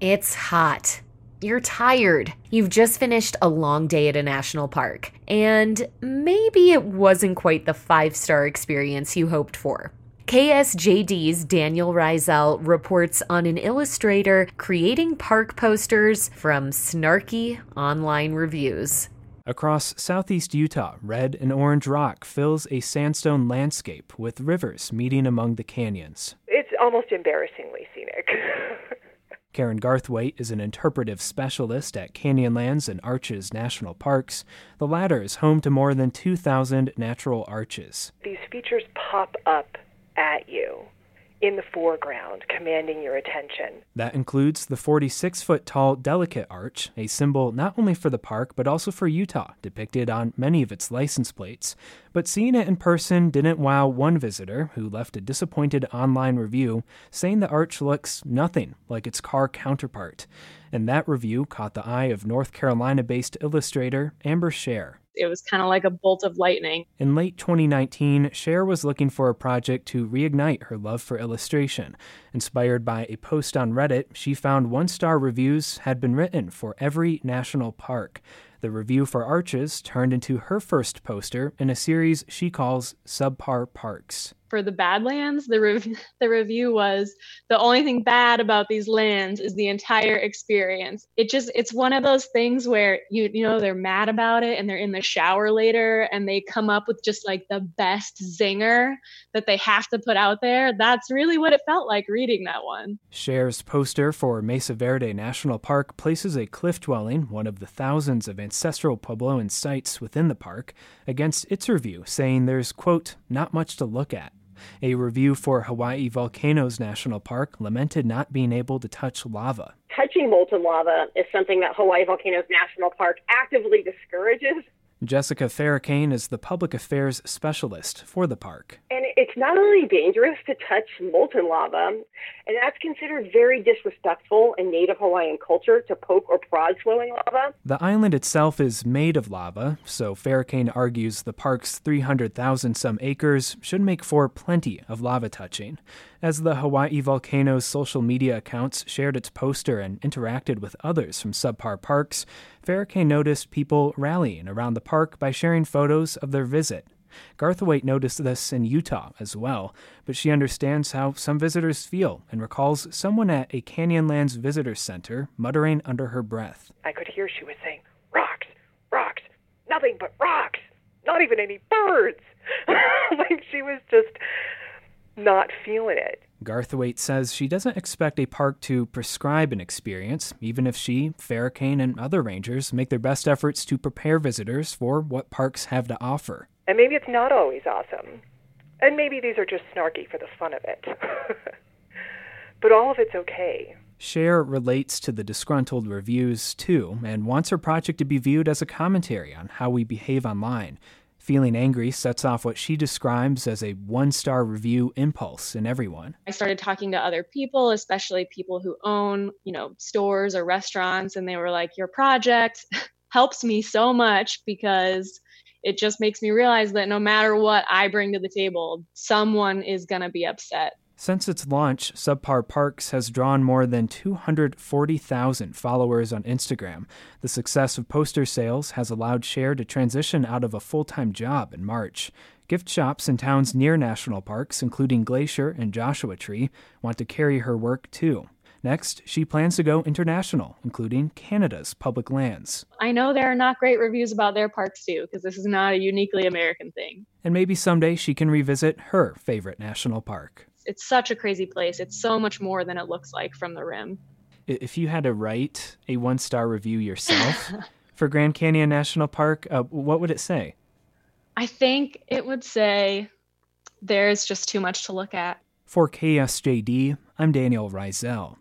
It's hot. You're tired. You've just finished a long day at a national park, and maybe it wasn't quite the five-star experience you hoped for. KSJD's Daniel Reisel reports on an illustrator creating park posters from snarky online reviews. Across southeast Utah, red and orange rock fills a sandstone landscape with rivers meeting among the canyons. It's almost embarrassingly scenic. Karen Garthwaite is an interpretive specialist at Canyonlands and Arches National Parks. The latter is home to more than 2,000 natural arches. These features pop up at you in the foreground, commanding your attention. That includes the 46-foot-tall Delicate Arch, a symbol not only for the park but also for Utah, depicted on many of its license plates. But seeing it in person didn't wow one visitor, who left a disappointed online review saying the arch looks nothing like its car counterpart. And that review caught the eye of North Carolina-based illustrator Amber Scher. It was kind of like a bolt of lightning. In late 2019, Scher was looking for a project to reignite her love for illustration. Inspired by a post on Reddit, she found one-star reviews had been written for every national park. The review for Arches turned into her first poster in a series she calls Subpar Parks. For the Badlands, the review was, the only thing bad about these lands is the entire experience. It's one of those things where, you know, they're mad about it and they're in the shower later and they come up with just like the best zinger that they have to put out there. That's really what it felt like reading that one. Scher's poster for Mesa Verde National Park places a cliff dwelling, one of the thousands of ancestral Puebloan sites within the park, against its review, saying there's, quote, not much to look at. A review for Hawaii Volcanoes National Park lamented not being able to touch lava. Touching molten lava is something that Hawaii Volcanoes National Park actively discourages. Jessica Farrakane is the public affairs specialist for the park. And it's not only dangerous to touch molten lava, and that's considered very disrespectful in Native Hawaiian culture to poke or prod flowing lava. The island itself is made of lava, so Farrakane argues the park's 300,000-some acres should make for plenty of lava touching. As the Hawaii Volcanoes social media accounts shared its poster and interacted with others from subpar parks, Farrakane noticed people rallying around the park by sharing photos of their visit. Garthwaite noticed this in Utah as well, but she understands how some visitors feel and recalls someone at a Canyonlands Visitor Center muttering under her breath. I could hear she was saying, rocks, rocks, nothing but rocks, not even any birds. Like she was just not feeling it. Garthwaite says she doesn't expect a park to prescribe an experience, even if she, Farrakane, and other rangers make their best efforts to prepare visitors for what parks have to offer. And maybe it's not always awesome. And maybe these are just snarky for the fun of it. But all of it's okay. Scher relates to the disgruntled reviews, too, and wants her project to be viewed as a commentary on how we behave online. Feeling angry sets off what she describes as a one-star review impulse in everyone. I started talking to other people, especially people who own, stores or restaurants, and they were like, your project helps me so much because it just makes me realize that no matter what I bring to the table, someone is going to be upset. Since its launch, Subpar Parks has drawn more than 240,000 followers on Instagram. The success of poster sales has allowed Scher to transition out of a full-time job in March. Gift shops in towns near national parks, including Glacier and Joshua Tree, want to carry her work too. Next, she plans to go international, including Canada's public lands. I know there are not great reviews about their parks too, because this is not a uniquely American thing. And maybe someday she can revisit her favorite national park. It's such a crazy place. It's so much more than it looks like from the rim. If you had to write a one-star review yourself for Grand Canyon National Park, what would it say? I think it would say, there's just too much to look at. For KSJD, I'm Daniel Reisel.